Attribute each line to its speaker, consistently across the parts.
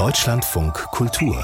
Speaker 1: Deutschlandfunk Kultur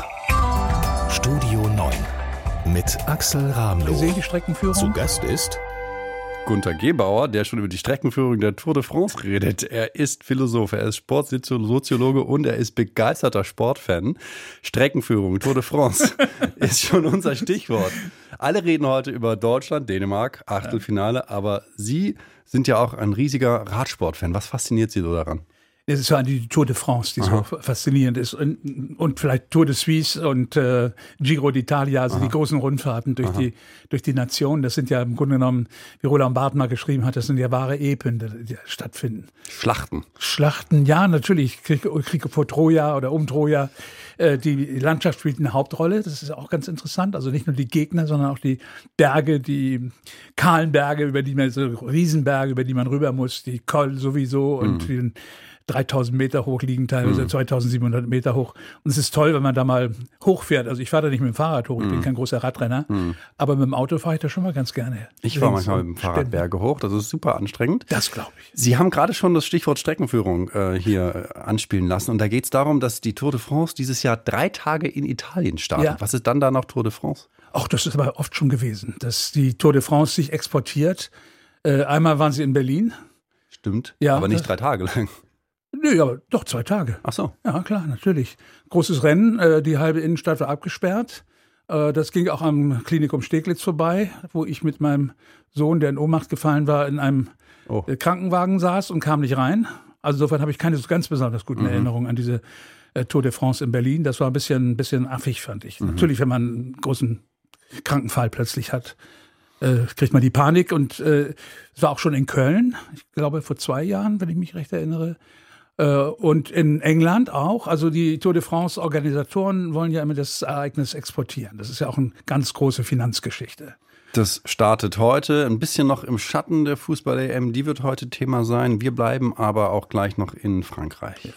Speaker 1: Studio 9 mit Axel Ramloh.
Speaker 2: Wir sehen die Streckenführung.
Speaker 1: Zu Gast ist
Speaker 3: Gunther Gebauer, der schon über die Streckenführung der Tour de France redet. Er ist Philosoph, er ist Sportsoziologe und er ist begeisterter Sportfan. Streckenführung, Tour de France ist schon unser Stichwort. Alle reden heute über Deutschland, Dänemark, Achtelfinale, aber Sie sind ja auch ein riesiger Radsportfan. Was fasziniert Sie so daran?
Speaker 2: Es ist ja die Tour de France, die so faszinierend ist. Und vielleicht Tour de Suisse und Giro d'Italia, also die großen Rundfahrten durch die Nation. Das sind ja im Grunde genommen, wie Roland Barthes mal geschrieben hat, das sind ja wahre Epen, die stattfinden. Schlachten, ja, natürlich. Krieg vor Troja oder um Troja. Die Landschaft spielt eine Hauptrolle. Das ist auch ganz interessant. Also nicht nur die Gegner, sondern auch die Berge, die kahlen Berge, so Riesenberge, über die man rüber muss. Die Col sowieso und die 3000 Meter hoch liegen, teilweise 2700 Meter hoch. Und es ist toll, wenn man da mal hochfährt. Also ich fahre da nicht mit dem Fahrrad hoch, ich bin kein großer Radrenner, aber mit dem Auto fahre ich da schon mal ganz gerne.
Speaker 3: Ich fahre manchmal mit dem Fahrrad Berge hoch, das ist super anstrengend.
Speaker 2: Das glaube ich.
Speaker 3: Sie haben gerade schon das Stichwort Streckenführung hier anspielen lassen und da geht es darum, dass die Tour de France dieses Jahr 3 Tage in Italien startet. Ja. Was ist dann da noch Tour de France?
Speaker 2: Ach, das ist aber oft schon gewesen, dass die Tour de France sich exportiert. Einmal waren sie in Berlin.
Speaker 3: Stimmt,
Speaker 2: ja,
Speaker 3: aber nicht 3 Tage lang.
Speaker 2: Nö, aber doch 2 Tage.
Speaker 3: Ach so.
Speaker 2: Ja, klar, natürlich. Großes Rennen, die halbe Innenstadt war abgesperrt. Das ging auch am Klinikum Steglitz vorbei, wo ich mit meinem Sohn, der in Ohnmacht gefallen war, in einem Krankenwagen saß und kam nicht rein. Also insofern habe ich keine ganz besonders guten Erinnerungen an diese Tour de France in Berlin. Das war ein bisschen affig, fand ich. Natürlich, wenn man einen großen Krankenfall plötzlich hat, kriegt man die Panik. Und es war auch schon in Köln, ich glaube vor 2 Jahren, wenn ich mich recht erinnere. Und in England auch. Also die Tour de France-Organisatoren wollen ja immer das Ereignis exportieren. Das ist ja auch eine ganz große Finanzgeschichte.
Speaker 3: Das startet heute ein bisschen noch im Schatten der Fußball-EM. Die wird heute Thema sein. Wir bleiben aber auch gleich noch in Frankreich.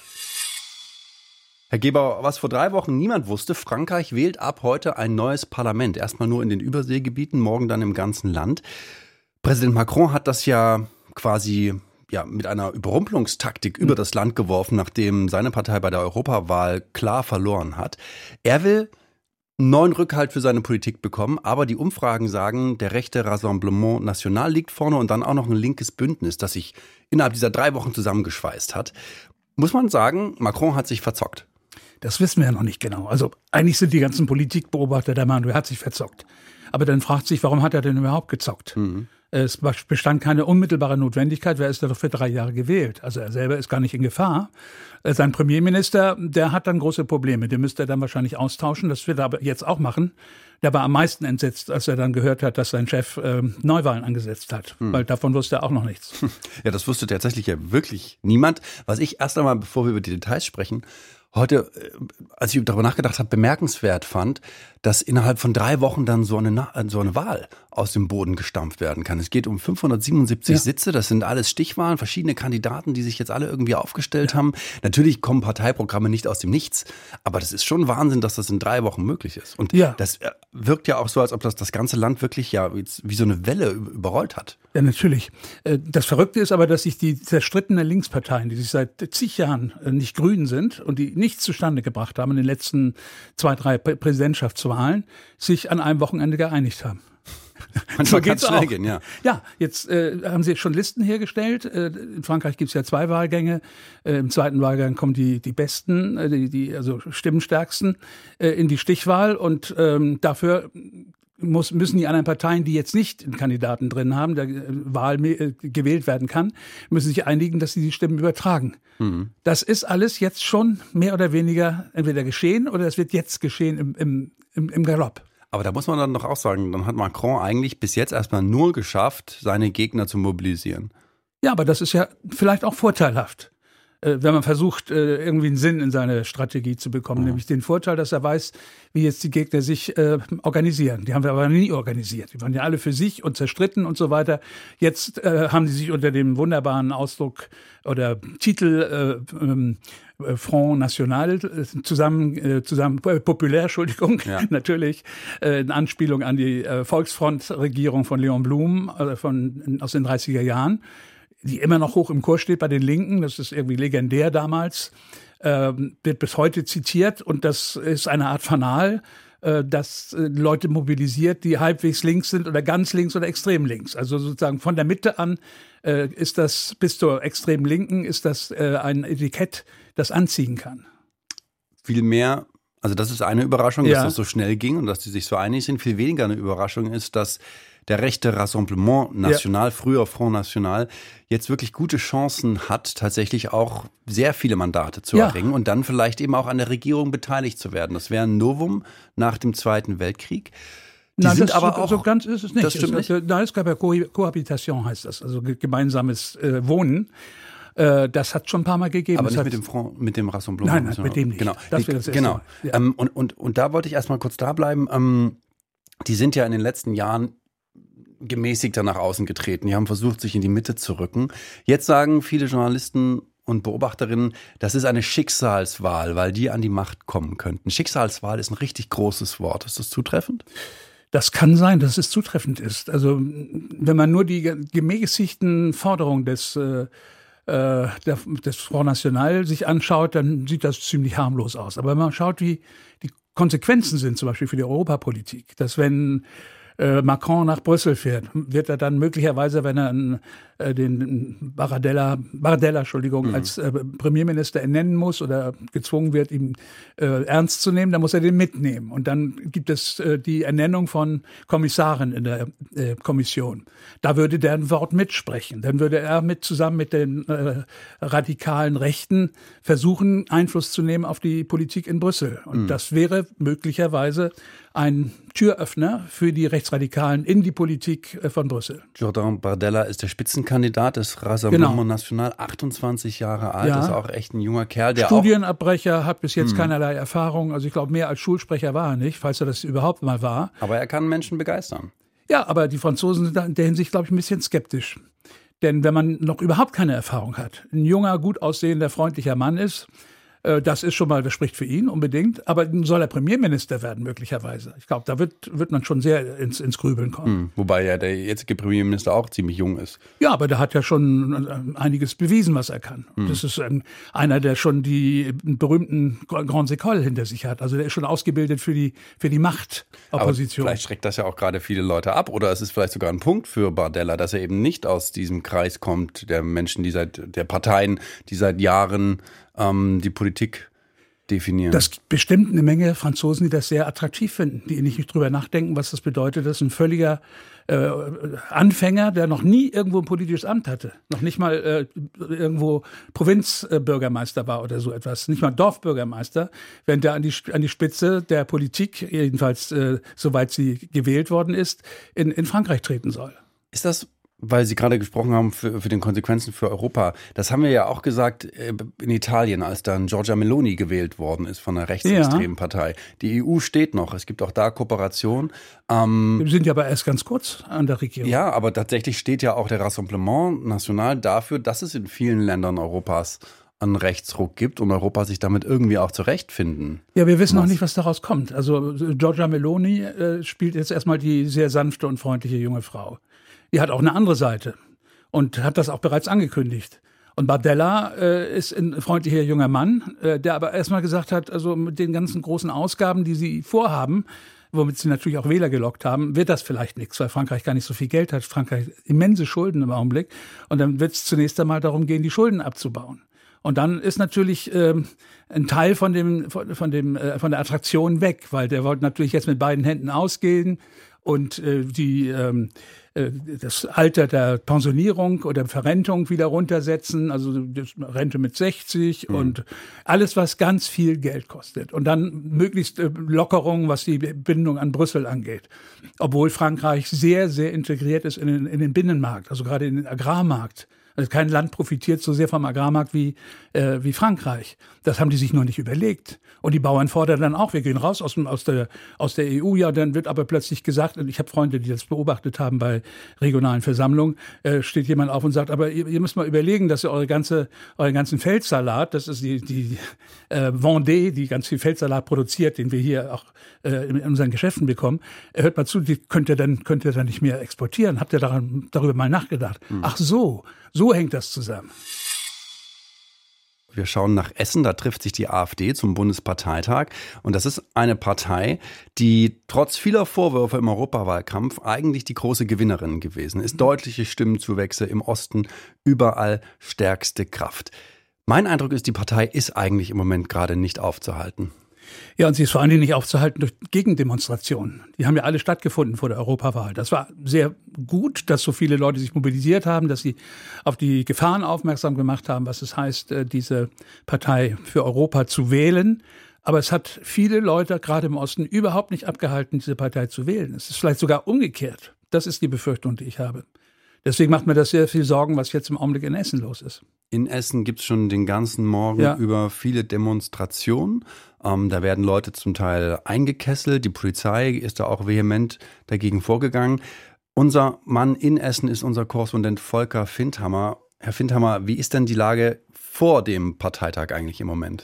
Speaker 3: Herr Gebauer, was vor 3 Wochen niemand wusste, Frankreich wählt ab heute ein neues Parlament. Erstmal nur in den Überseegebieten, morgen dann im ganzen Land. Präsident Macron hat das ja quasi mit einer Überrumpelungstaktik über das Land geworfen, nachdem seine Partei bei der Europawahl klar verloren hat. Er will einen neuen Rückhalt für seine Politik bekommen, aber die Umfragen sagen, der rechte Rassemblement National liegt vorne und dann auch noch ein linkes Bündnis, das sich innerhalb dieser 3 Wochen zusammengeschweißt hat. Muss man sagen, Macron hat sich verzockt.
Speaker 2: Das wissen wir ja noch nicht genau. Also eigentlich sind die ganzen Politikbeobachter der Meinung, er hat sich verzockt. Aber dann fragt sich, warum hat er denn überhaupt gezockt? Es bestand keine unmittelbare Notwendigkeit, wer ist da doch für 3 Jahre gewählt? Also er selber ist gar nicht in Gefahr. Sein Premierminister, der hat dann große Probleme, den müsste er dann wahrscheinlich austauschen. Das wird er aber jetzt auch machen. Der war am meisten entsetzt, als er dann gehört hat, dass sein Chef Neuwahlen angesetzt hat. Weil davon wusste er auch noch nichts.
Speaker 3: Ja, das wusste tatsächlich ja wirklich niemand. Was ich erst einmal, bevor wir über die Details sprechen, heute, als ich darüber nachgedacht habe, bemerkenswert fand, dass innerhalb von 3 Wochen dann so eine Wahl aus dem Boden gestampft werden kann. Es geht um 577 Sitze, das sind alles Stichwahlen, verschiedene Kandidaten, die sich jetzt alle irgendwie aufgestellt haben. Natürlich kommen Parteiprogramme nicht aus dem Nichts, aber das ist schon Wahnsinn, dass das in 3 Wochen möglich ist. Und das wirkt ja auch so, als ob das ganze Land wirklich wie so eine Welle überrollt hat.
Speaker 2: Ja, natürlich. Das Verrückte ist aber, dass sich die zerstrittenen Linksparteien, die sich seit zig Jahren nicht grün sind und die nichts zustande gebracht haben in den letzten 2, 3 Präsidentschaftswahlen, sich an einem Wochenende geeinigt haben.
Speaker 3: So geht's schnell gehen, ja.
Speaker 2: Ja, jetzt haben sie schon Listen hergestellt. In Frankreich gibt's ja 2 Wahlgänge. Im 2. Wahlgang kommen die Besten, also Stimmenstärksten in die Stichwahl. Und dafür müssen die anderen Parteien, die jetzt nicht einen Kandidaten drin haben, der Wahl gewählt werden kann, müssen sich einigen, dass sie die Stimmen übertragen. Das ist alles jetzt schon mehr oder weniger entweder geschehen oder es wird jetzt geschehen im Galopp.
Speaker 3: Aber da muss man dann doch auch sagen, dann hat Macron eigentlich bis jetzt erstmal nur geschafft, seine Gegner zu mobilisieren.
Speaker 2: Ja, aber das ist ja vielleicht auch vorteilhaft, wenn man versucht, irgendwie einen Sinn in seine Strategie zu bekommen. Nämlich den Vorteil, dass er weiß, wie jetzt die Gegner sich organisieren. Die haben wir aber nie organisiert. Die waren ja alle für sich und zerstritten und so weiter. Jetzt haben die sich unter dem wunderbaren Ausdruck oder Titel Front National zusammen populär, Entschuldigung, natürlich, in Anspielung an die Volksfront-Regierung von Léon Blum aus den 30er Jahren, die immer noch hoch im Kurs steht bei den Linken. Das ist irgendwie legendär damals. wird bis heute zitiert und das ist eine Art Fanal, das Leute mobilisiert, die halbwegs links sind oder ganz links oder extrem links. Also sozusagen von der Mitte an ist das bis zur extrem Linken ist das ein Etikett, das anziehen kann.
Speaker 3: Viel mehr, also das ist eine Überraschung, dass das so schnell ging und dass die sich so einig sind. Viel weniger eine Überraschung ist, dass der rechte Rassemblement National, früher Front National, jetzt wirklich gute Chancen hat, tatsächlich auch sehr viele Mandate zu erringen und dann vielleicht eben auch an der Regierung beteiligt zu werden. Das wäre ein Novum nach dem Zweiten Weltkrieg.
Speaker 2: Nein, sind aber auch, so ganz ist es nicht.
Speaker 3: Das stimmt nicht?
Speaker 2: Nein, es gab ja Cohabitation, heißt das, also gemeinsames Wohnen. Das hat schon ein paar Mal gegeben.
Speaker 3: Aber nicht mit dem Rassemblement.
Speaker 2: Nein, mit dem nicht.
Speaker 3: Genau.
Speaker 2: Das wäre das erste
Speaker 3: Mal.
Speaker 2: Ja.
Speaker 3: Und da wollte ich erstmal kurz da bleiben. Die sind ja in den letzten Jahren gemäßigter nach außen getreten. Die haben versucht, sich in die Mitte zu rücken. Jetzt sagen viele Journalisten und Beobachterinnen, das ist eine Schicksalswahl, weil die an die Macht kommen könnten. Schicksalswahl ist ein richtig großes Wort. Ist das zutreffend?
Speaker 2: Das kann sein, dass es zutreffend ist. Also wenn man nur die gemäßigten Forderungen des Front National sich anschaut, dann sieht das ziemlich harmlos aus. Aber wenn man schaut, wie die Konsequenzen sind, zum Beispiel für die Europapolitik, dass wenn Macron nach Brüssel fährt, wird er dann möglicherweise, wenn er den Bardella, als Premierminister ernennen muss oder gezwungen wird, ihn ernst zu nehmen, dann muss er den mitnehmen. Und dann gibt es die Ernennung von Kommissaren in der Kommission. Da würde der ein Wort mitsprechen. Dann würde er zusammen mit den radikalen Rechten versuchen, Einfluss zu nehmen auf die Politik in Brüssel. Und das wäre möglicherweise ein Türöffner für die Rechtsradikalen in die Politik von Brüssel.
Speaker 3: Jordan Bardella ist der Spitzenkandidat des Rassemblement National, 28 Jahre alt, ist auch echt ein junger Kerl. Der
Speaker 2: Studienabbrecher, hat bis jetzt keinerlei Erfahrung, also ich glaube, mehr als Schulsprecher war er nicht, falls er das überhaupt mal war.
Speaker 3: Aber er kann Menschen begeistern.
Speaker 2: Ja, aber die Franzosen sind da in der Hinsicht, glaube ich, ein bisschen skeptisch. Denn wenn man noch überhaupt keine Erfahrung hat, ein junger, gut aussehender, freundlicher Mann ist, das ist schon mal, das spricht für ihn unbedingt. Aber soll er Premierminister werden möglicherweise? Ich glaube, da wird man schon sehr ins Grübeln kommen.
Speaker 3: Wobei ja der jetzige Premierminister auch ziemlich jung ist.
Speaker 2: Ja, aber der hat ja schon einiges bewiesen, was er kann. Das ist einer, der schon die berühmten Grandes Écoles hinter sich hat. Also der ist schon ausgebildet für die Machtopposition.
Speaker 3: Aber vielleicht schreckt das ja auch gerade viele Leute ab. Oder es ist vielleicht sogar ein Punkt für Bardella, dass er eben nicht aus diesem Kreis kommt, der Menschen, der Parteien, die seit Jahren die Politik definieren.
Speaker 2: Das gibt bestimmt eine Menge Franzosen, die das sehr attraktiv finden, die nicht drüber nachdenken, was das bedeutet. Das ist ein völliger Anfänger, der noch nie irgendwo ein politisches Amt hatte. Noch nicht mal irgendwo Provinzbürgermeister war oder so etwas. Nicht mal Dorfbürgermeister. Wenn der an die Spitze der Politik, jedenfalls soweit sie gewählt worden ist, in Frankreich treten soll.
Speaker 3: Ist das, weil Sie gerade gesprochen haben, für den Konsequenzen für Europa. Das haben wir ja auch gesagt in Italien, als dann Giorgia Meloni gewählt worden ist von einer rechtsextremen Partei. Die EU steht noch, es gibt auch da Kooperation.
Speaker 2: Wir sind ja aber erst ganz kurz an der Regierung.
Speaker 3: Ja, aber tatsächlich steht ja auch der Rassemblement National dafür, dass es in vielen Ländern Europas einen Rechtsruck gibt und Europa sich damit irgendwie auch zurechtfinden.
Speaker 2: Ja, wir wissen noch nicht, was daraus kommt. Also Giorgia Meloni spielt jetzt erstmal die sehr sanfte und freundliche junge Frau. Die hat auch eine andere Seite und hat das auch bereits angekündigt. Und Bardella ist ein freundlicher junger Mann, der aber erstmal gesagt hat, also mit den ganzen großen Ausgaben, die sie vorhaben, womit sie natürlich auch Wähler gelockt haben, wird das vielleicht nichts, weil Frankreich gar nicht so viel Geld hat. Frankreich hat immense Schulden im Augenblick. Und dann wird es zunächst einmal darum gehen, die Schulden abzubauen. Und dann ist natürlich ein Teil von der Attraktion weg, weil der wollte natürlich jetzt mit beiden Händen ausgehen und das Alter der Pensionierung oder Verrentung wieder runtersetzen, also Rente mit 60 und alles, was ganz viel Geld kostet. Und dann möglichst Lockerungen, was die Bindung an Brüssel angeht. Obwohl Frankreich sehr, sehr integriert ist in den Binnenmarkt, also gerade in den Agrarmarkt. Also kein Land profitiert so sehr vom Agrarmarkt wie Frankreich. Das haben die sich noch nicht überlegt. Und die Bauern fordern dann auch, wir gehen raus aus der EU. Ja, dann wird aber plötzlich gesagt, und ich habe Freunde, die das beobachtet haben bei regionalen Versammlungen, steht jemand auf und sagt, aber ihr müsst mal überlegen, dass ihr euren ganzen Feldsalat, das ist die Vendée, die ganz viel Feldsalat produziert, den wir hier auch in unseren Geschäften bekommen. Hört mal zu, die könnt ihr dann nicht mehr exportieren. Habt ihr darüber mal nachgedacht? Ach so hängt das zusammen.
Speaker 3: Wir schauen nach Essen, da trifft sich die AfD zum Bundesparteitag. Und das ist eine Partei, die trotz vieler Vorwürfe im Europawahlkampf eigentlich die große Gewinnerin gewesen ist. Deutliche Stimmenzuwächse im Osten, überall stärkste Kraft. Mein Eindruck ist, die Partei ist eigentlich im Moment gerade nicht aufzuhalten.
Speaker 2: Ja, und sie ist vor allen Dingen nicht aufzuhalten durch Gegendemonstrationen. Die haben ja alle stattgefunden vor der Europawahl. Das war sehr gut, dass so viele Leute sich mobilisiert haben, dass sie auf die Gefahren aufmerksam gemacht haben, was es heißt, diese Partei für Europa zu wählen. Aber es hat viele Leute, gerade im Osten, überhaupt nicht abgehalten, diese Partei zu wählen. Es ist vielleicht sogar umgekehrt. Das ist die Befürchtung, die ich habe. Deswegen macht mir das sehr viel Sorgen, was jetzt im Augenblick in Essen los ist.
Speaker 3: In Essen gibt es schon den ganzen Morgen über viele Demonstrationen. Da werden Leute zum Teil eingekesselt. Die Polizei ist da auch vehement dagegen vorgegangen. Unser Mann in Essen ist unser Korrespondent Volker Findhammer. Herr Findhammer, wie ist denn die Lage vor dem Parteitag eigentlich im Moment?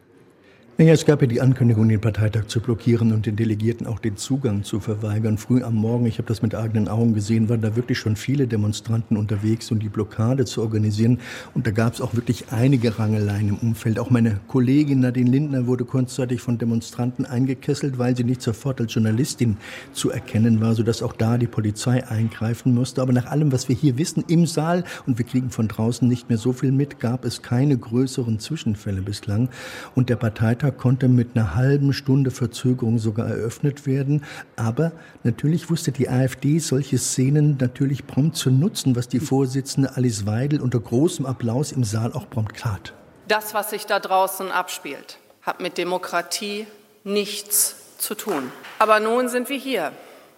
Speaker 4: Naja, es gab ja die Ankündigung, den Parteitag zu blockieren und den Delegierten auch den Zugang zu verweigern. Früh am Morgen, ich habe das mit eigenen Augen gesehen, waren da wirklich schon viele Demonstranten unterwegs, um die Blockade zu organisieren. Und da gab es auch wirklich einige Rangeleien im Umfeld. Auch meine Kollegin Nadine Lindner wurde kurzzeitig von Demonstranten eingekesselt, weil sie nicht sofort als Journalistin zu erkennen war, sodass auch da die Polizei eingreifen musste. Aber nach allem, was wir hier wissen im Saal, und wir kriegen von draußen nicht mehr so viel mit, gab es keine größeren Zwischenfälle bislang. Und der Parteitag konnte mit einer halben Stunde Verzögerung sogar eröffnet werden. Aber natürlich wusste die AfD solche Szenen natürlich prompt zu nutzen, was die Vorsitzende Alice Weidel unter großem Applaus im Saal auch prompt tat.
Speaker 5: Das, was sich da draußen abspielt, hat mit Demokratie nichts zu tun. Aber nun sind wir hier.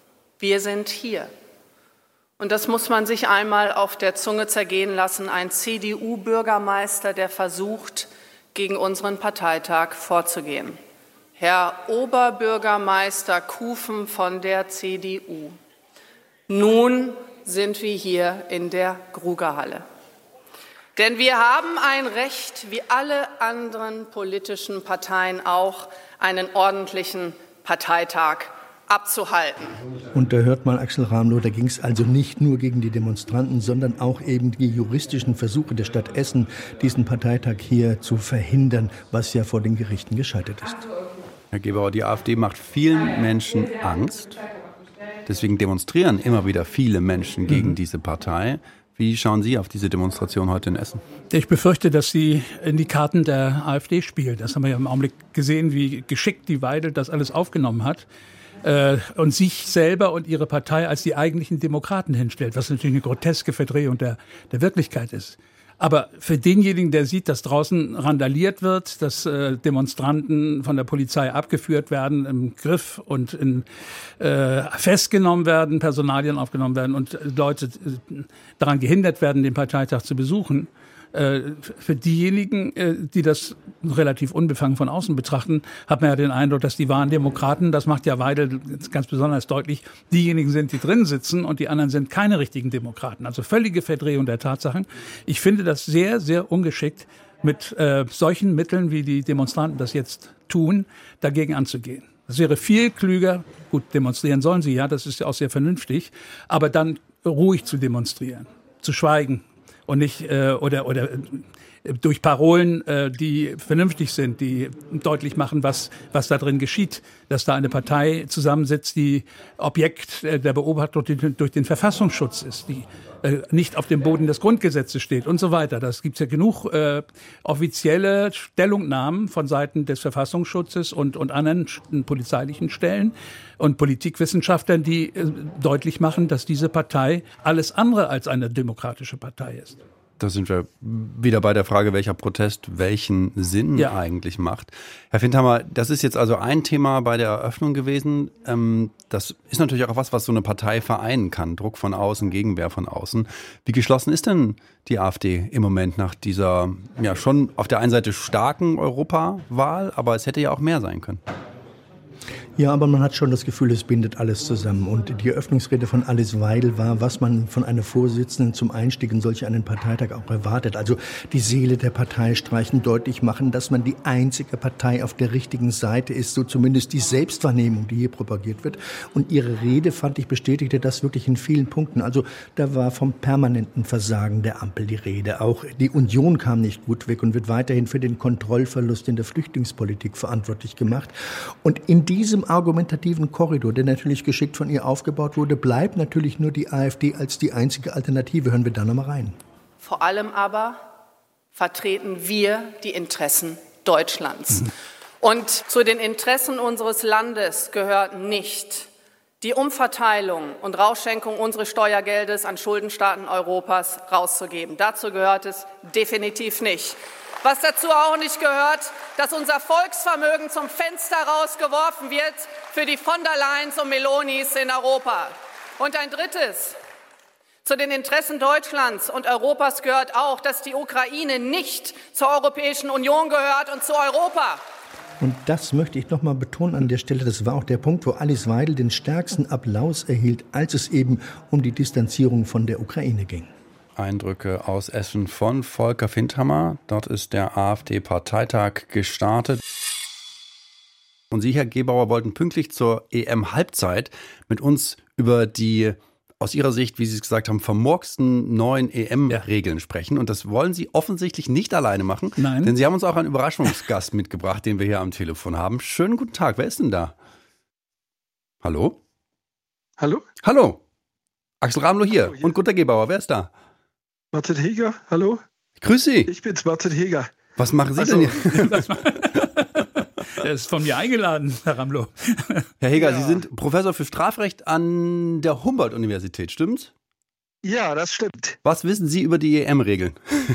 Speaker 5: Wir sind hier. Und das muss man sich einmal auf der Zunge zergehen lassen. Ein CDU-Bürgermeister, der versucht, gegen unseren Parteitag vorzugehen. Herr Oberbürgermeister Kufen von der CDU. Nun sind wir hier in der Grugerhalle. Denn wir haben ein Recht, wie alle anderen politischen Parteien auch, einen ordentlichen Parteitag abzuhalten.
Speaker 4: Und da hört mal Axel Ramlow, da ging es also nicht nur gegen die Demonstranten, sondern auch eben die juristischen Versuche der Stadt Essen, diesen Parteitag hier zu verhindern, was ja vor den Gerichten gescheitert ist.
Speaker 3: Herr Gebauer, die AfD macht vielen Menschen Angst. Deswegen demonstrieren immer wieder viele Menschen gegen diese Partei. Wie schauen Sie auf diese Demonstration heute in Essen?
Speaker 2: Ich befürchte, dass sie in die Karten der AfD spielt. Das haben wir ja im Augenblick gesehen, wie geschickt die Weidel das alles aufgenommen hat. Und sich selber und ihre Partei als die eigentlichen Demokraten hinstellt, was natürlich eine groteske Verdrehung der Wirklichkeit ist. Aber für denjenigen, der sieht, dass draußen randaliert wird, dass Demonstranten von der Polizei abgeführt werden, im Griff und festgenommen werden, Personalien aufgenommen werden und Leute daran gehindert werden, den Parteitag zu besuchen, für diejenigen, die das relativ unbefangen von außen betrachten, hat man ja den Eindruck, dass die wahren Demokraten, das macht ja Weidel ganz besonders deutlich, diejenigen sind, die drin sitzen und die anderen sind keine richtigen Demokraten. Also völlige Verdrehung der Tatsachen. Ich finde das sehr, sehr ungeschickt, mit solchen Mitteln, wie die Demonstranten das jetzt tun, dagegen anzugehen. Das wäre viel klüger, gut, demonstrieren sollen sie ja, das ist ja auch sehr vernünftig, aber dann ruhig zu demonstrieren, zu schweigen. Und nicht oder durch Parolen, die vernünftig sind, die deutlich machen, was da drin geschieht, dass da eine Partei zusammensitzt, die Objekt der Beobachtung durch den Verfassungsschutz ist, die nicht auf dem Boden des Grundgesetzes steht und so weiter. Das gibt's ja genug offizielle Stellungnahmen von Seiten des Verfassungsschutzes und anderen polizeilichen Stellen und Politikwissenschaftlern, die deutlich machen, dass diese Partei alles andere als eine demokratische Partei ist.
Speaker 3: Da sind wir wieder bei der Frage, welcher Protest welchen Sinn eigentlich macht. Herr Findhammer, das ist jetzt also ein Thema bei der Eröffnung gewesen. Das ist natürlich auch was so eine Partei vereinen kann. Druck von außen, Gegenwehr von außen. Wie geschlossen ist denn die AfD im Moment nach dieser ja schon auf der einen Seite starken Europawahl, aber es hätte ja auch mehr sein können?
Speaker 4: Ja, aber man hat schon das Gefühl, es bindet alles zusammen. Und die Eröffnungsrede von Alice Weidel war, was man von einer Vorsitzenden zum Einstieg in solch einen Parteitag auch erwartet. Also die Seele der Partei streichen, deutlich machen, dass man die einzige Partei auf der richtigen Seite ist, so zumindest die Selbstwahrnehmung, die hier propagiert wird. Und ihre Rede, fand ich, bestätigte das wirklich in vielen Punkten. Also da war vom permanenten Versagen der Ampel die Rede. Auch die Union kam nicht gut weg und wird weiterhin für den Kontrollverlust in der Flüchtlingspolitik verantwortlich gemacht. Und in diesem argumentativen Korridor, der natürlich geschickt von ihr aufgebaut wurde, bleibt natürlich nur die AfD als die einzige Alternative. Hören wir da noch mal rein.
Speaker 5: Vor allem aber vertreten wir die Interessen Deutschlands. Und zu den Interessen unseres Landes gehört nicht die Umverteilung und Rausschenkung unseres Steuergeldes an Schuldenstaaten Europas rauszugeben. Dazu gehört es definitiv nicht. Was dazu auch nicht gehört, dass unser Volksvermögen zum Fenster rausgeworfen wird für die von der Leyens und Melonis in Europa. Und ein drittes: Zu den Interessen Deutschlands und Europas gehört auch, dass die Ukraine nicht zur Europäischen Union gehört und zu Europa.
Speaker 4: Und das möchte ich noch mal betonen an der Stelle. Das war auch der Punkt, wo Alice Weidel den stärksten Applaus erhielt, als es eben um die Distanzierung von der Ukraine ging.
Speaker 3: Eindrücke aus Essen von Volker Findhammer. Dort ist der AfD-Parteitag gestartet. Und Sie, Herr Gebauer, wollten pünktlich zur EM-Halbzeit mit uns über die, aus Ihrer Sicht, wie Sie es gesagt haben, vermurksten neuen EM-Regeln sprechen. Und das wollen Sie offensichtlich nicht alleine machen.
Speaker 2: Nein.
Speaker 3: Denn Sie haben uns auch einen Überraschungsgast mitgebracht, den wir hier am Telefon haben. Schönen guten Tag. Wer ist denn da? Hallo?
Speaker 6: Hallo?
Speaker 3: Hallo. Axel Ramloh hier.
Speaker 6: Hallo, hier.
Speaker 3: Und Gunter Gebauer. Wer ist da?
Speaker 6: Martin Heger, hallo?
Speaker 3: Grüß Sie.
Speaker 6: Ich bin's, Martin Heger.
Speaker 3: Was machen Sie denn hier?
Speaker 2: Der ist von mir eingeladen, Herr Ramloh.
Speaker 3: Herr Heger,
Speaker 6: Ja.
Speaker 3: Sie sind Professor für Strafrecht an der Humboldt-Universität, stimmt's?
Speaker 6: Ja, das stimmt.
Speaker 3: Was wissen Sie über die EM-Regeln?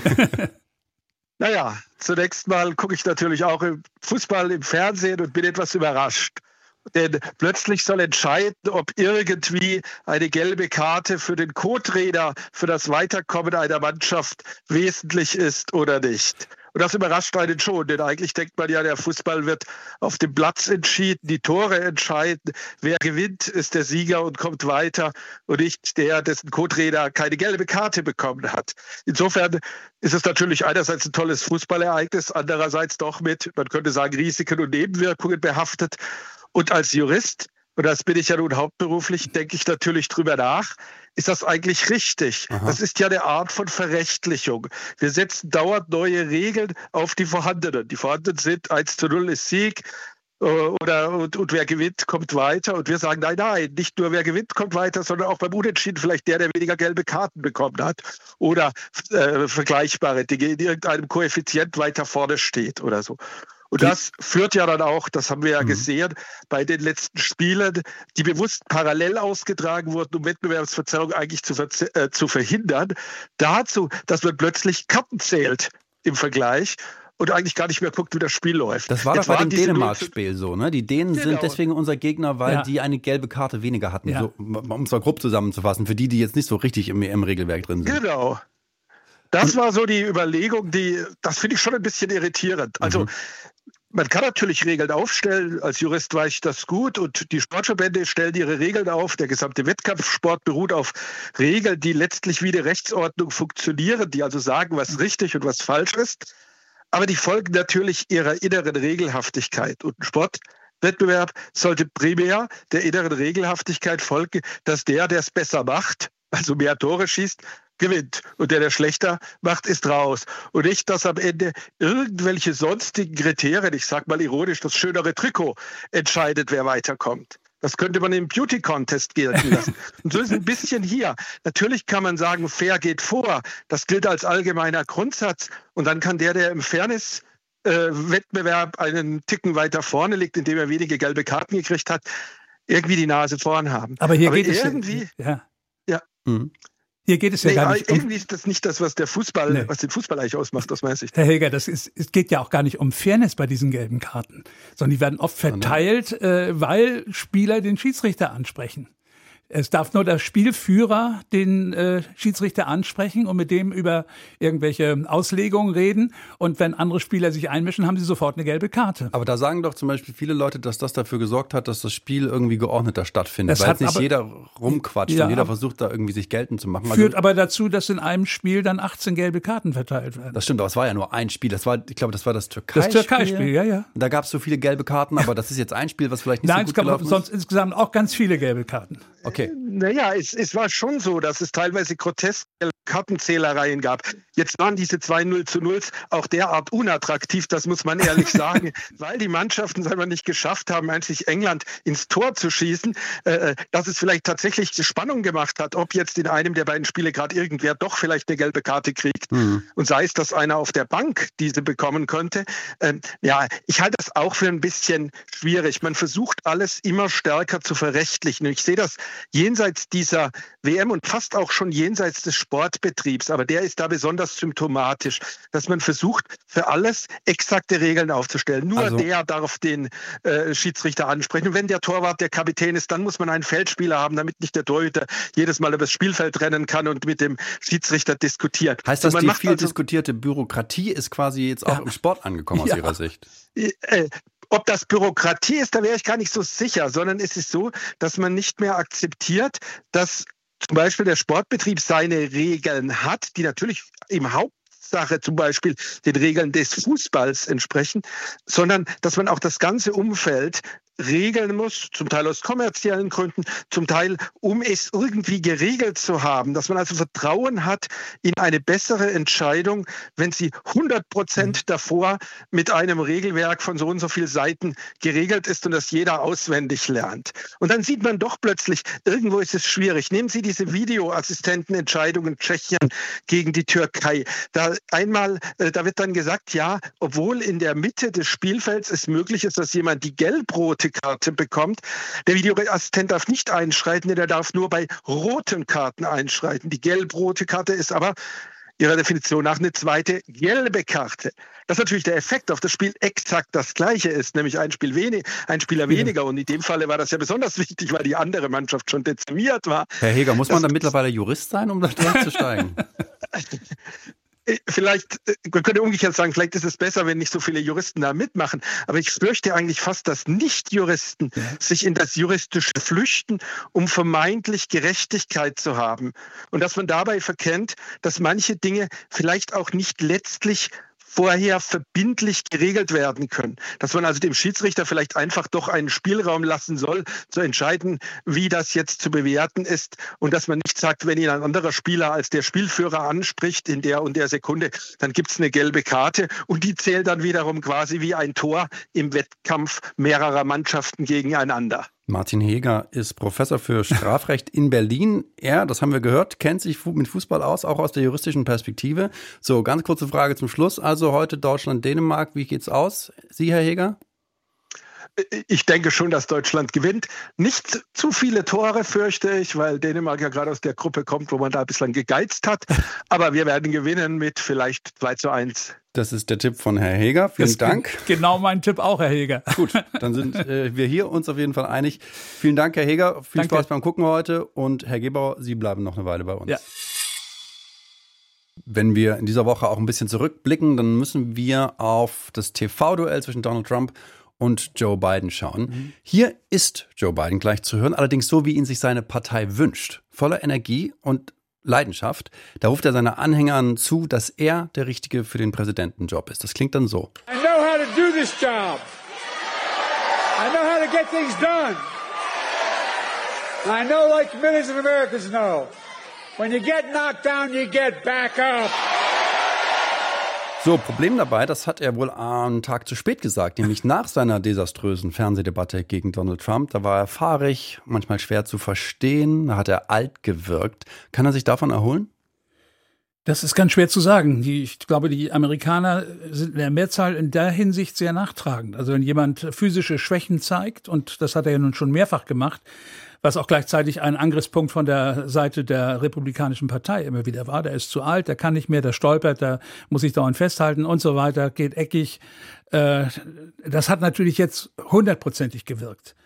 Speaker 6: Naja, zunächst mal gucke ich natürlich auch im Fußball im Fernsehen und bin etwas überrascht. Denn plötzlich soll entscheiden, ob irgendwie eine gelbe Karte für den Co-Trainer, für das Weiterkommen einer Mannschaft wesentlich ist oder nicht. Und das überrascht einen schon, denn eigentlich denkt man ja, der Fußball wird auf dem Platz entschieden, die Tore entscheiden. Wer gewinnt, ist der Sieger und kommt weiter und nicht der, dessen Co-Trainer keine gelbe Karte bekommen hat. Insofern ist es natürlich einerseits ein tolles Fußballereignis, andererseits doch mit, man könnte sagen, Risiken und Nebenwirkungen behaftet. Und als Jurist, und das bin ich ja nun hauptberuflich, denke ich natürlich drüber nach, ist das eigentlich richtig?
Speaker 3: Aha.
Speaker 6: Das ist ja eine Art von Verrechtlichung. Wir setzen dauernd neue Regeln auf die vorhandenen. Die vorhandenen sind 1:0 ist Sieg und wer gewinnt, kommt weiter. Und wir sagen, nein, nicht nur wer gewinnt, kommt weiter, sondern auch beim Unentschieden vielleicht der weniger gelbe Karten bekommen hat. Oder vergleichbare Dinge, in irgendeinem Koeffizient weiter vorne steht oder so. Und das führt ja dann auch, das haben wir ja gesehen, bei den letzten Spielen, die bewusst parallel ausgetragen wurden, um Wettbewerbsverzerrung eigentlich zu verhindern, dazu, dass man plötzlich Karten zählt im Vergleich und eigentlich gar nicht mehr guckt, wie das Spiel läuft.
Speaker 3: Das war doch
Speaker 6: Jetzt
Speaker 3: bei
Speaker 6: waren
Speaker 3: dem
Speaker 6: diese
Speaker 3: Dänemark-Spiel so, ne? Die Dänen
Speaker 6: Genau.
Speaker 3: sind deswegen unser Gegner, weil
Speaker 2: Ja.
Speaker 3: die eine gelbe Karte weniger hatten.
Speaker 2: Ja.
Speaker 3: So, um es mal grob zusammenzufassen, für die jetzt nicht so richtig im EM-Regelwerk drin sind.
Speaker 6: Genau. Das war so die Überlegung, das finde ich schon ein bisschen irritierend. Also man kann natürlich Regeln aufstellen, als Jurist weiß ich das gut und die Sportverbände stellen ihre Regeln auf. Der gesamte Wettkampfsport beruht auf Regeln, die letztlich wie eine Rechtsordnung funktionieren, die also sagen, was richtig und was falsch ist. Aber die folgen natürlich ihrer inneren Regelhaftigkeit. Und ein Sportwettbewerb sollte primär der inneren Regelhaftigkeit folgen, dass der es besser macht, also mehr Tore schießt, gewinnt. Und der schlechter macht, ist raus. Und nicht, dass am Ende irgendwelche sonstigen Kriterien, ich sag mal ironisch, das schönere Trikot entscheidet, wer weiterkommt. Das könnte man im Beauty-Contest gelten lassen. Und so ist es ein bisschen hier. Natürlich kann man sagen, fair geht vor. Das gilt als allgemeiner Grundsatz. Und dann kann der im Fairness-Wettbewerb einen Ticken weiter vorne liegt, indem er wenige gelbe Karten gekriegt hat, irgendwie die Nase vorn haben.
Speaker 2: Aber hier geht
Speaker 6: irgendwie,
Speaker 2: es ja.
Speaker 3: Mhm.
Speaker 2: Hier geht es ja gar nicht
Speaker 6: irgendwie ist das nicht das, was den Fußball eigentlich ausmacht, aus meiner Sicht.
Speaker 2: Herr Heger, es geht ja auch gar nicht um Fairness bei diesen gelben Karten, sondern die werden oft verteilt, weil Spieler den Schiedsrichter ansprechen. Es darf nur der Spielführer den Schiedsrichter ansprechen und mit dem über irgendwelche Auslegungen reden. Und wenn andere Spieler sich einmischen, haben sie sofort eine gelbe Karte.
Speaker 3: Aber da sagen doch zum Beispiel viele Leute, dass das dafür gesorgt hat, dass das Spiel irgendwie geordneter stattfindet.
Speaker 2: Das
Speaker 3: weil nicht jeder rumquatscht und jeder versucht da irgendwie sich geltend zu machen.
Speaker 2: Führt aber dazu, dass in einem Spiel dann 18 gelbe Karten verteilt werden.
Speaker 3: Das stimmt, aber es war ja nur ein Spiel. Ich glaube, das war das Türkei-Spiel.
Speaker 2: Das Türkei-Spiel, ja.
Speaker 3: Da gab es so viele gelbe Karten, aber das ist jetzt ein Spiel, was vielleicht nicht so gut gelaufen ist.
Speaker 2: Nein, es gab sonst insgesamt auch ganz viele gelbe Karten.
Speaker 3: Okay.
Speaker 6: Naja, es war schon so, dass es teilweise groteske Kartenzählereien gab. Jetzt waren diese 2 0-0 auch derart unattraktiv, das muss man ehrlich sagen, weil die Mannschaften es einfach nicht geschafft haben, einzig England ins Tor zu schießen, dass es vielleicht tatsächlich Spannung gemacht hat, ob jetzt in einem der beiden Spiele gerade irgendwer doch vielleicht eine gelbe Karte kriegt. Und sei es, dass einer auf der Bank diese bekommen könnte. Ich halte das auch für ein bisschen schwierig. Man versucht alles immer stärker zu verrechtlichen. Und ich sehe das jenseits dieser WM und fast auch schon jenseits des Sportbetriebs, aber der ist da besonders symptomatisch, dass man versucht, für alles exakte Regeln aufzustellen. Nur der darf den Schiedsrichter ansprechen. Und wenn der Torwart der Kapitän ist, dann muss man einen Feldspieler haben, damit nicht der Torhüter jedes Mal übers Spielfeld rennen kann und mit dem Schiedsrichter diskutiert.
Speaker 3: Heißt das, die viel diskutierte Bürokratie ist quasi jetzt auch im Sport angekommen aus Ihrer Sicht?
Speaker 6: Ob das Bürokratie ist, da wäre ich gar nicht so sicher, sondern es ist so, dass man nicht mehr akzeptiert, dass zum Beispiel der Sportbetrieb seine Regeln hat, die natürlich im Hauptsache zum Beispiel den Regeln des Fußballs entsprechen, sondern dass man auch das ganze Umfeld regeln muss, zum Teil aus kommerziellen Gründen, zum Teil, um es irgendwie geregelt zu haben, dass man also Vertrauen hat in eine bessere Entscheidung, wenn sie 100% davor mit einem Regelwerk von so und so vielen Seiten geregelt ist und das jeder auswendig lernt. Und dann sieht man doch plötzlich, irgendwo ist es schwierig. Nehmen Sie diese Videoassistentenentscheidungen Tschechien gegen die Türkei. Da wird dann gesagt, ja, obwohl in der Mitte des Spielfelds es möglich ist, dass jemand die gelb-rote Karte bekommt. Der Videoassistent darf nicht einschreiten, denn er darf nur bei roten Karten einschreiten. Die gelb-rote Karte ist aber ihrer Definition nach eine zweite gelbe Karte. Dass natürlich der Effekt auf das Spiel exakt das gleiche ist, nämlich ein Spieler weniger. Und in dem Falle war das ja besonders wichtig, weil die andere Mannschaft schon dezimiert war.
Speaker 3: Herr Heger, muss man da mittlerweile Jurist sein, um da durchzusteigen?
Speaker 6: Vielleicht, man könnte umgekehrt sagen, vielleicht ist es besser, wenn nicht so viele Juristen da mitmachen. Aber ich fürchte eigentlich fast, dass Nicht-Juristen sich in das Juristische flüchten, um vermeintlich Gerechtigkeit zu haben. Und dass man dabei verkennt, dass manche Dinge vielleicht auch nicht letztlich vorher verbindlich geregelt werden können. Dass man also dem Schiedsrichter vielleicht einfach doch einen Spielraum lassen soll, zu entscheiden, wie das jetzt zu bewerten ist. Und dass man nicht sagt, wenn ihn ein anderer Spieler als der Spielführer anspricht in der und der Sekunde, dann gibt es eine gelbe Karte und die zählt dann wiederum quasi wie ein Tor im Wettkampf mehrerer Mannschaften gegeneinander.
Speaker 3: Martin Heger ist Professor für Strafrecht in Berlin. Er, das haben wir gehört, kennt sich mit Fußball aus, auch aus der juristischen Perspektive. So, ganz kurze Frage zum Schluss. Also heute Deutschland-Dänemark. Wie geht's aus? Sie, Herr Heger?
Speaker 6: Ich denke schon, dass Deutschland gewinnt. Nicht zu viele Tore, fürchte ich, weil Dänemark ja gerade aus der Gruppe kommt, wo man da bislang gegeizt hat. Aber wir werden gewinnen mit vielleicht 2-1.
Speaker 3: Das ist der Tipp von Herrn Heger. Vielen Dank.
Speaker 2: Genau mein Tipp auch, Herr Heger.
Speaker 3: Gut, dann sind wir hier uns auf jeden Fall einig. Vielen Dank, Herr Heger. Viel Spaß beim Gucken heute. Und Herr Gebauer, Sie bleiben noch eine Weile bei uns. Ja. Wenn wir in dieser Woche auch ein bisschen zurückblicken, dann müssen wir auf das TV-Duell zwischen Donald Trump und Joe Biden schauen. Hier ist Joe Biden gleich zu hören, allerdings so, wie ihn sich seine Partei wünscht. Voller Energie und Leidenschaft. Da ruft er seine Anhängern zu, dass er der Richtige für den Präsidentenjob ist. Das klingt dann so.
Speaker 7: I know how to do this job. I know how to get things done. I know, like millions of Americans know, when you get knocked down, you get back up.
Speaker 3: So, Problem dabei, das hat er wohl einen Tag zu spät gesagt, nämlich nach seiner desaströsen Fernsehdebatte gegen Donald Trump. Da war er fahrig, manchmal schwer zu verstehen, da hat er alt gewirkt. Kann er sich davon erholen?
Speaker 2: Das ist ganz schwer zu sagen. Ich glaube, die Amerikaner sind in der Mehrzahl in der Hinsicht sehr nachtragend. Also wenn jemand physische Schwächen zeigt, und das hat er ja nun schon mehrfach gemacht, was auch gleichzeitig ein Angriffspunkt von der Seite der Republikanischen Partei immer wieder war. Der ist zu alt, der kann nicht mehr, der stolpert, der muss sich dauernd festhalten und so weiter, geht eckig. Das hat natürlich jetzt 100%ig gewirkt.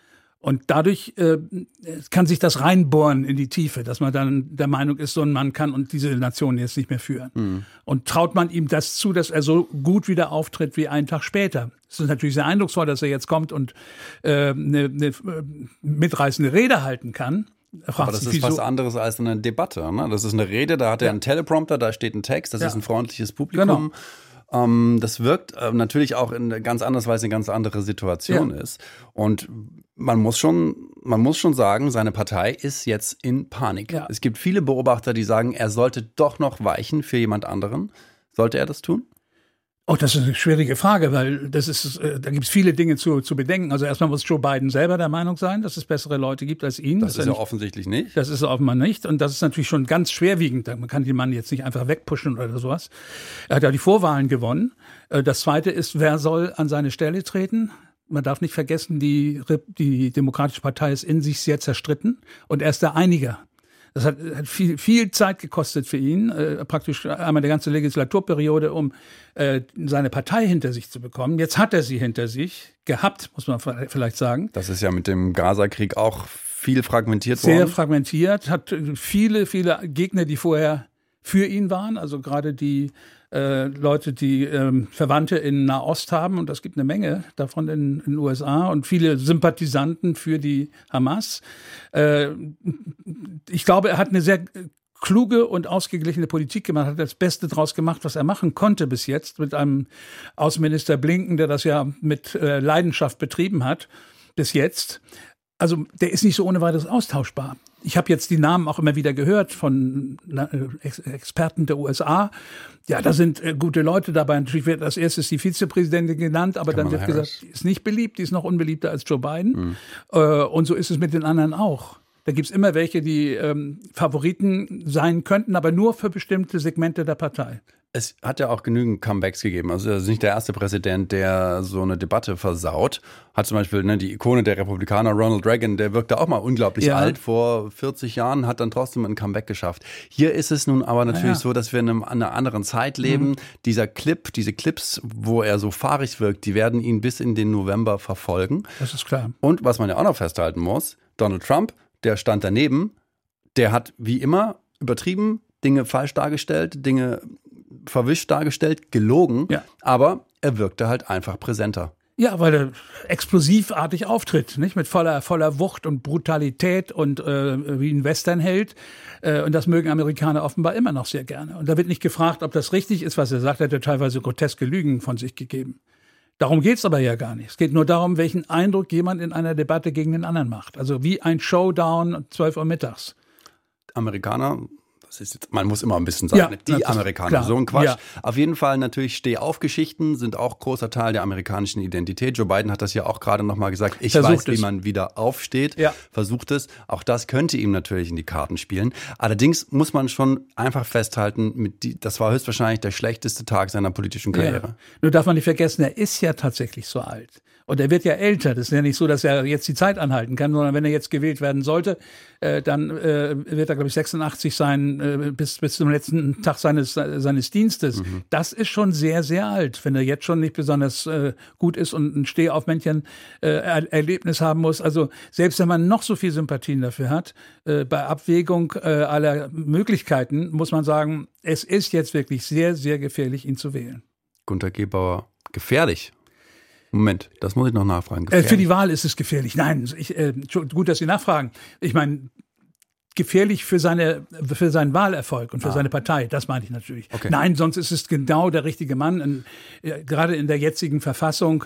Speaker 2: Und dadurch kann sich das reinbohren in die Tiefe, dass man dann der Meinung ist, so ein Mann kann und diese Nation jetzt nicht mehr führen. Und traut man ihm das zu, dass er so gut wieder auftritt wie einen Tag später. Es ist natürlich sehr eindrucksvoll, dass er jetzt kommt und eine mitreißende Rede halten kann.
Speaker 3: Aber das ist was anderes als eine Debatte. Ne? Das ist eine Rede, da hat er einen Teleprompter, da steht ein Text, das ist ein freundliches Publikum.
Speaker 2: Genau.
Speaker 3: Das wirkt natürlich auch in ganz anders, weil es eine ganz andere Situation ist. Und man muss schon sagen, seine Partei ist jetzt in Panik. Ja. Es gibt viele Beobachter, die sagen, er sollte doch noch weichen für jemand anderen. Sollte er das tun?
Speaker 2: Oh, das ist eine schwierige Frage, weil da gibt es viele Dinge zu bedenken. Also erstmal muss Joe Biden selber der Meinung sein, dass es bessere Leute gibt als ihn.
Speaker 3: Das ist ja offensichtlich nicht.
Speaker 2: Das ist offenbar nicht. Und das ist natürlich schon ganz schwerwiegend. Man kann den Mann jetzt nicht einfach wegpushen oder sowas. Er hat ja die Vorwahlen gewonnen. Das Zweite ist, wer soll an seine Stelle treten? Man darf nicht vergessen, die Demokratische Partei ist in sich sehr zerstritten und er ist der Einiger. Das hat viel Zeit gekostet für ihn, praktisch einmal die ganze Legislaturperiode, um seine Partei hinter sich zu bekommen. Jetzt hat er sie hinter sich gehabt, muss man vielleicht sagen.
Speaker 3: Das ist ja mit dem Gaza-Krieg auch viel fragmentiert worden.
Speaker 2: Sehr fragmentiert, hat viele Gegner, die vorher für ihn waren, also gerade die Leute, die Verwandte in Nahost haben, und das gibt eine Menge davon in den USA und viele Sympathisanten für die Hamas. Ich glaube, er hat eine sehr kluge und ausgeglichene Politik gemacht, hat das Beste draus gemacht, was er machen konnte bis jetzt, mit einem Außenminister Blinken, der das ja mit Leidenschaft betrieben hat, bis jetzt. Also der ist nicht so ohne weiteres austauschbar. Ich habe jetzt die Namen auch immer wieder gehört von Experten der USA. Ja, da sind gute Leute dabei. Natürlich wird als erstes die Vizepräsidentin genannt, aber dann wird gesagt, die ist nicht beliebt, die ist noch unbeliebter als Joe Biden. Und so ist es mit den anderen auch. Da gibt's immer welche, die Favoriten sein könnten, aber nur für bestimmte Segmente der Partei.
Speaker 3: Es hat ja auch genügend Comebacks gegeben. Also er ist nicht der erste Präsident, der so eine Debatte versaut. Hat zum Beispiel die Ikone der Republikaner, Ronald Reagan, der wirkte auch mal unglaublich alt vor 40 Jahren, hat dann trotzdem ein Comeback geschafft. Hier ist es nun aber natürlich so, dass wir in einer anderen Zeit leben. Diese Clips, wo er so fahrig wirkt, die werden ihn bis in den November verfolgen.
Speaker 2: Das ist klar.
Speaker 3: Und was man ja auch noch festhalten muss, Donald Trump, der stand daneben, der hat wie immer übertrieben, Dinge falsch dargestellt, Dinge verwischt dargestellt, gelogen, aber er wirkte halt einfach präsenter.
Speaker 2: Ja, weil er explosivartig auftritt, nicht? Mit voller Wucht und Brutalität und wie ein Westernheld. Und das mögen Amerikaner offenbar immer noch sehr gerne. Und da wird nicht gefragt, ob das richtig ist, was er sagt. Er hat ja teilweise groteske Lügen von sich gegeben. Darum geht's aber ja gar nicht. Es geht nur darum, welchen Eindruck jemand in einer Debatte gegen den anderen macht. Also wie ein Showdown 12 Uhr mittags.
Speaker 3: Amerikaner, das ist jetzt, man muss immer ein bisschen sagen, die Amerikaner, klar. So ein Quatsch. Ja. Auf jeden Fall natürlich Stehaufgeschichten sind auch großer Teil der amerikanischen Identität. Joe Biden hat das ja auch gerade nochmal gesagt. Ich weiß, wie man wieder aufsteht, versucht es. Auch das könnte ihm natürlich in die Karten spielen. Allerdings muss man schon einfach festhalten, das war höchstwahrscheinlich der schlechteste Tag seiner politischen Karriere.
Speaker 2: Ja. Nur darf man nicht vergessen, er ist ja tatsächlich so alt. Und er wird ja älter. Das ist ja nicht so, dass er jetzt die Zeit anhalten kann, sondern wenn er jetzt gewählt werden sollte, dann wird er, glaube ich, 86 sein bis zum letzten Tag seines Dienstes. Das ist schon sehr, sehr alt, wenn er jetzt schon nicht besonders gut ist und ein Stehaufmännchen-Erlebnis haben muss. Also selbst wenn man noch so viel Sympathien dafür hat, bei Abwägung aller Möglichkeiten muss man sagen, es ist jetzt wirklich sehr, sehr gefährlich, ihn zu wählen.
Speaker 3: Gunter Gebauer, gefährlich? Moment, das muss ich noch nachfragen.
Speaker 2: Für die Wahl ist es gefährlich. Nein, gut, dass Sie nachfragen. Ich meine, gefährlich für seinen Wahlerfolg und für seine Partei, das meine ich natürlich. Okay. Nein, sonst ist es genau der richtige Mann. Gerade in der jetzigen Verfassung,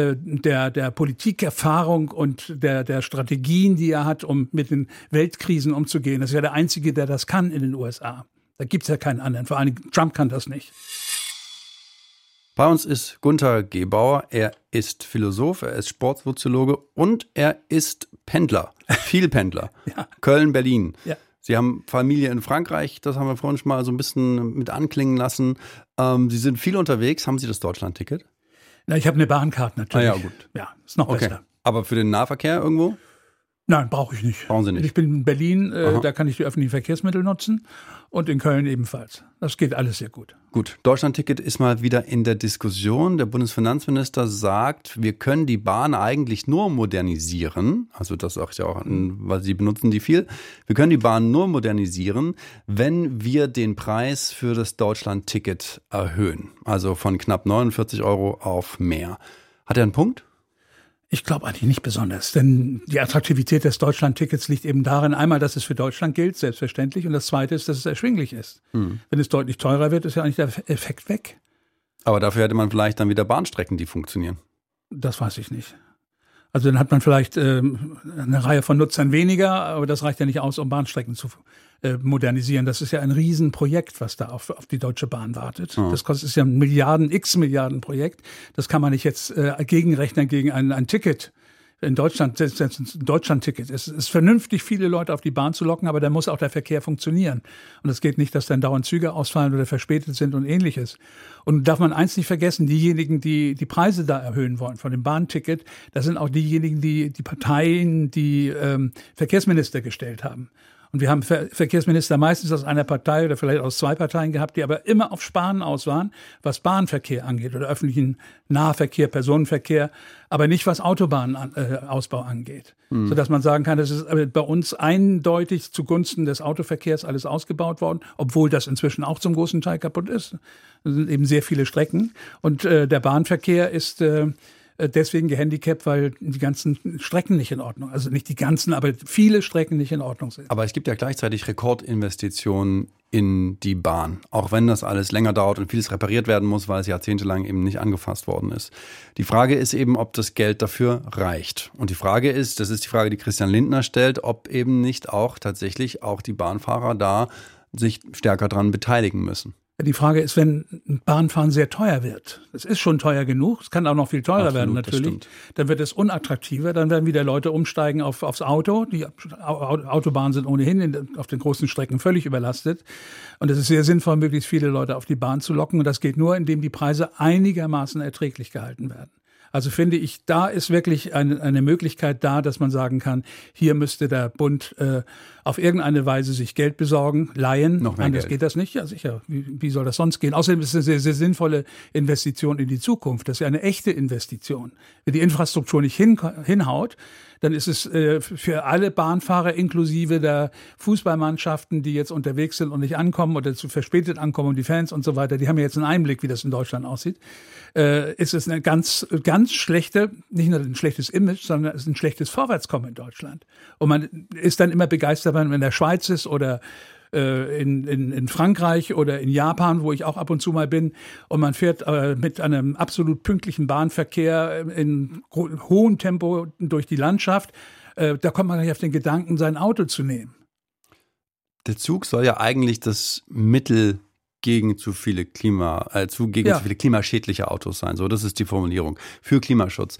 Speaker 2: der Politikerfahrung und der Strategien, die er hat, um mit den Weltkrisen umzugehen. Das ist ja der Einzige, der das kann in den USA. Da gibt es ja keinen anderen. Vor allem Trump kann das nicht.
Speaker 3: Bei uns ist Gunter Gebauer. Er ist Philosoph, er ist Sportsoziologe und er ist Pendler. Viel Pendler. Köln, Berlin. Ja. Sie haben Familie in Frankreich, das haben wir vorhin schon mal so ein bisschen mit anklingen lassen. Sie sind viel unterwegs. Haben Sie das Deutschland-Ticket?
Speaker 2: Na, ich habe eine Bahnkarte natürlich.
Speaker 3: Ah ja, gut.
Speaker 2: Ja, ist noch besser.
Speaker 3: Aber für den Nahverkehr irgendwo?
Speaker 2: Nein, brauche ich nicht.
Speaker 3: Brauchen Sie nicht?
Speaker 2: Ich bin in Berlin, da kann ich die öffentlichen Verkehrsmittel nutzen und in Köln ebenfalls. Das geht alles sehr gut.
Speaker 3: Gut, Deutschlandticket ist mal wieder in der Diskussion. Der Bundesfinanzminister sagt, wir können die Bahn eigentlich nur modernisieren. Also das sagt ja auch, weil Sie benutzen die viel. Wir können die Bahn nur modernisieren, wenn wir den Preis für das Deutschlandticket erhöhen. Also von knapp 49 € auf mehr. Hat er einen Punkt?
Speaker 2: Ich glaube eigentlich nicht besonders, denn die Attraktivität des Deutschlandtickets liegt eben darin, einmal, dass es für Deutschland gilt, selbstverständlich, und das Zweite ist, dass es erschwinglich ist. Wenn es deutlich teurer wird, ist ja eigentlich der Effekt weg.
Speaker 3: Aber dafür hätte man vielleicht dann wieder Bahnstrecken, die funktionieren.
Speaker 2: Das weiß ich nicht. Also dann hat man vielleicht eine Reihe von Nutzern weniger, aber das reicht ja nicht aus, um Bahnstrecken zu modernisieren. Das ist ja ein Riesenprojekt, was da auf die Deutsche Bahn wartet. Ja. Das ist ja ein Milliarden Projekt. Das kann man nicht jetzt gegenrechnen gegen ein Ticket. In Deutschland, ein Deutschland-Ticket. Es ist vernünftig, viele Leute auf die Bahn zu locken, aber da muss auch der Verkehr funktionieren. Und es geht nicht, dass dann dauernd Züge ausfallen oder verspätet sind und ähnliches. Und darf man eins nicht vergessen, diejenigen, die die Preise da erhöhen wollen von dem Bahnticket, das sind auch diejenigen, die Parteien, die Verkehrsminister gestellt haben. Und wir haben Verkehrsminister meistens aus einer Partei oder vielleicht aus zwei Parteien gehabt, die aber immer auf Sparen aus waren, was Bahnverkehr angeht oder öffentlichen Nahverkehr, Personenverkehr, aber nicht was Autobahnausbau angeht. Sodass man sagen kann, das ist bei uns eindeutig zugunsten des Autoverkehrs alles ausgebaut worden, obwohl das inzwischen auch zum großen Teil kaputt ist. Es sind eben sehr viele Strecken und der Bahnverkehr ist deswegen gehandicapt, weil die ganzen Strecken nicht in Ordnung, also nicht die ganzen, aber viele Strecken nicht in Ordnung sind.
Speaker 3: Aber es gibt ja gleichzeitig Rekordinvestitionen in die Bahn, auch wenn das alles länger dauert und vieles repariert werden muss, weil es jahrzehntelang eben nicht angefasst worden ist. Die Frage ist eben, ob das Geld dafür reicht. Und die Frage ist, das ist die Frage, die Christian Lindner stellt, ob eben nicht auch tatsächlich auch die Bahnfahrer da sich stärker dran beteiligen müssen.
Speaker 2: Die Frage ist, wenn Bahnfahren sehr teuer wird, es ist schon teuer genug, es kann auch noch viel teurer werden natürlich, dann wird es unattraktiver, dann werden wieder Leute umsteigen aufs Auto. Die Autobahnen sind ohnehin auf den großen Strecken völlig überlastet und es ist sehr sinnvoll, möglichst viele Leute auf die Bahn zu locken und das geht nur, indem die Preise einigermaßen erträglich gehalten werden. Also finde ich, da ist wirklich eine Möglichkeit da, dass man sagen kann, hier müsste der Bund auf irgendeine Weise sich Geld besorgen, leihen.
Speaker 3: Noch mehr
Speaker 2: Anders
Speaker 3: Geld.
Speaker 2: Geht das nicht? Ja, sicher. Wie soll das sonst gehen? Außerdem ist es eine sehr, sehr sinnvolle Investition in die Zukunft. Das ist ja eine echte Investition. Wenn die Infrastruktur nicht hinhaut, dann ist es für alle Bahnfahrer inklusive der Fußballmannschaften, die jetzt unterwegs sind und nicht ankommen oder zu verspätet ankommen und die Fans und so weiter, die haben ja jetzt einen Einblick, wie das in Deutschland aussieht, ist es eine ganz schlechte, nicht nur ein schlechtes Image, sondern es ist ein schlechtes Vorwärtskommen in Deutschland. Und man ist dann immer begeistert, wenn man in der Schweiz ist oder in Frankreich oder in Japan, wo ich auch ab und zu mal bin, und man fährt mit einem absolut pünktlichen Bahnverkehr in hohem Tempo durch die Landschaft, da kommt man nicht auf den Gedanken, sein Auto zu nehmen.
Speaker 3: Der Zug soll ja eigentlich das Mittel gegen zu viele klimaschädliche Autos sein. So, das ist die Formulierung. Für Klimaschutz.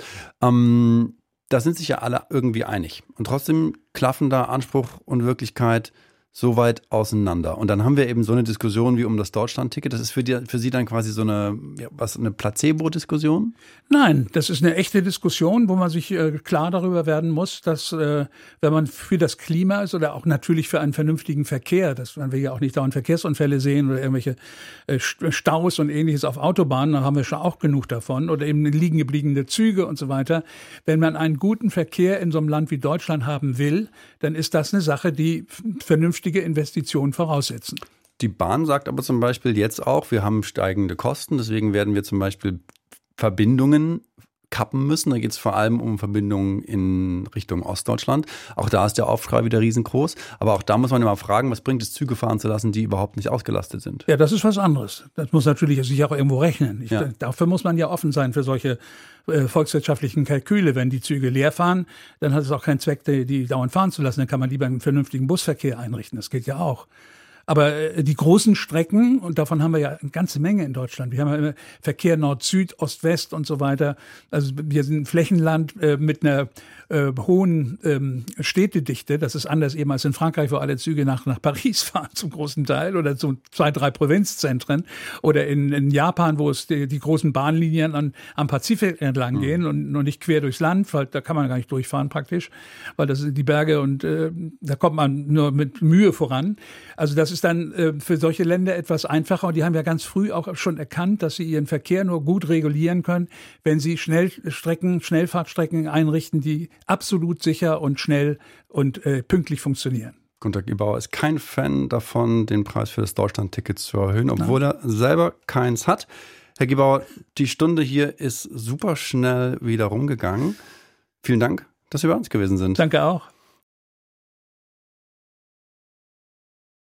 Speaker 3: Da sind sich ja alle irgendwie einig. Und trotzdem klaffen da Anspruch und Wirklichkeit so weit auseinander. Und dann haben wir eben so eine Diskussion wie um das Deutschland-Ticket. Das ist für Sie dann quasi so eine Placebo-Diskussion?
Speaker 2: Nein, das ist eine echte Diskussion, wo man sich klar darüber werden muss, dass wenn man für das Klima ist oder auch natürlich für einen vernünftigen Verkehr, dass wir ja auch nicht dauernd Verkehrsunfälle sehen oder irgendwelche Staus und ähnliches auf Autobahnen, da haben wir schon auch genug davon, oder eben liegen gebliebene Züge und so weiter. Wenn man einen guten Verkehr in so einem Land wie Deutschland haben will, dann ist das eine Sache, die vernünftige Investitionen voraussetzen.
Speaker 3: Die Bahn sagt aber zum Beispiel jetzt auch, wir haben steigende Kosten, deswegen werden wir zum Beispiel Verbindungen kappen müssen. Da geht es vor allem um Verbindungen in Richtung Ostdeutschland. Auch da ist der Aufschrei wieder riesengroß. Aber auch da muss man immer fragen, was bringt es, Züge fahren zu lassen, die überhaupt nicht ausgelastet sind?
Speaker 2: Ja, das ist was anderes. Das muss natürlich sich auch irgendwo rechnen. Dafür muss man ja offen sein für solche volkswirtschaftlichen Kalküle. Wenn die Züge leer fahren, dann hat es auch keinen Zweck, die dauernd fahren zu lassen. Dann kann man lieber einen vernünftigen Busverkehr einrichten. Das geht ja auch. Aber die großen Strecken, und davon haben wir ja eine ganze Menge in Deutschland. Wir haben ja Verkehr Nord-Süd, Ost-West und so weiter. Also wir sind ein Flächenland mit einer hohen Städtedichte. Das ist anders eben als in Frankreich, wo alle Züge nach Paris fahren zum großen Teil oder zu 2, 3 Provinzzentren. Oder in Japan, wo es die großen Bahnlinien am Pazifik entlang gehen und nicht quer durchs Land, weil da kann man gar nicht durchfahren praktisch, weil das sind die Berge und da kommt man nur mit Mühe voran. Also das ist dann für solche Länder etwas einfacher und die haben ja ganz früh auch schon erkannt, dass sie ihren Verkehr nur gut regulieren können, wenn sie Schnellfahrtstrecken einrichten, die absolut sicher und schnell und pünktlich funktionieren.
Speaker 3: Günter Gebauer ist kein Fan davon, den Preis für das Deutschland-Ticket zu erhöhen, obwohl er selber keins hat. Herr Gebauer, die Stunde hier ist super schnell wieder rumgegangen. Vielen Dank, dass Sie bei uns gewesen sind.
Speaker 2: Danke auch.